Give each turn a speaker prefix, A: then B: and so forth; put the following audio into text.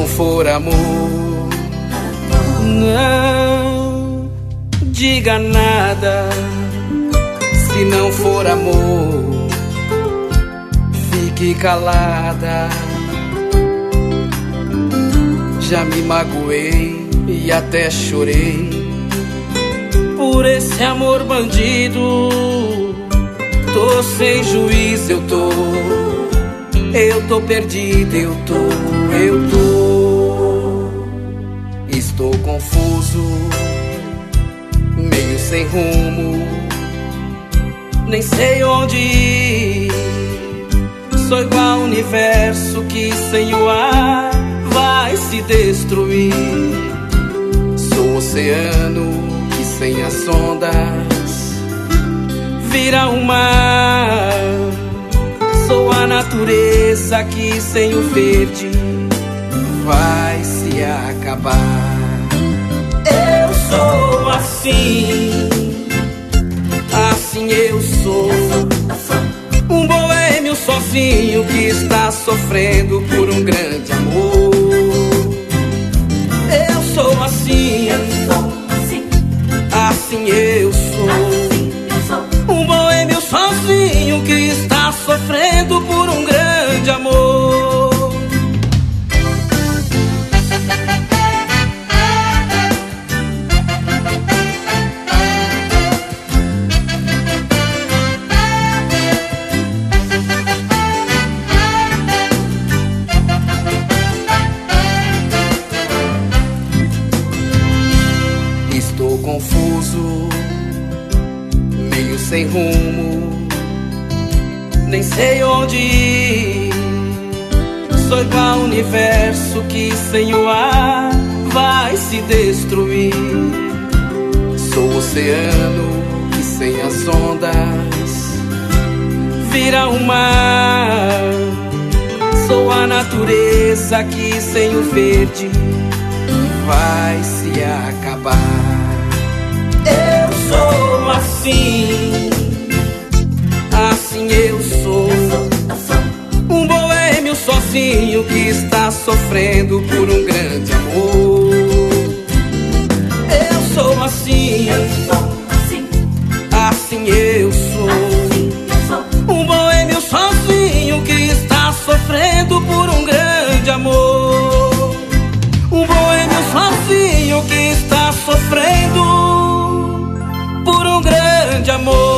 A: não for amor, não diga nada. Se não for amor, fique calada. Já me magoei e até chorei por esse amor bandido. Tô sem juízo, eu tô perdido, eu tô. Estou confuso, meio sem rumo, nem sei onde ir. Sou igual ao universo que sem o ar vai se destruir. Sou o oceano que sem as ondas vira um mar. Sou a natureza que sem o verde vai se acabar. Eu sou assim, assim eu sou. Um boêmio sozinho que está sofrendo por um grande amor. Eu sou assim, assim eu sou. Um boêmio sozinho que está sofrendo por um grande amor. Estou confuso, meio sem rumo, nem sei onde ir. Sou igual ao universo que sem o ar vai se destruir. Sou o oceano que sem as ondas vira um mar. Sou a natureza que sem o verde vai se acabar. Eu sou assim, assim eu sou. Um boêmio sozinho que está sofrendo por um grande amor. Eu sou assim, assim eu sou. Um boêmio sozinho que está sofrendo por um grande amor. Um boêmio sozinho que está sofrendo por um grande amor.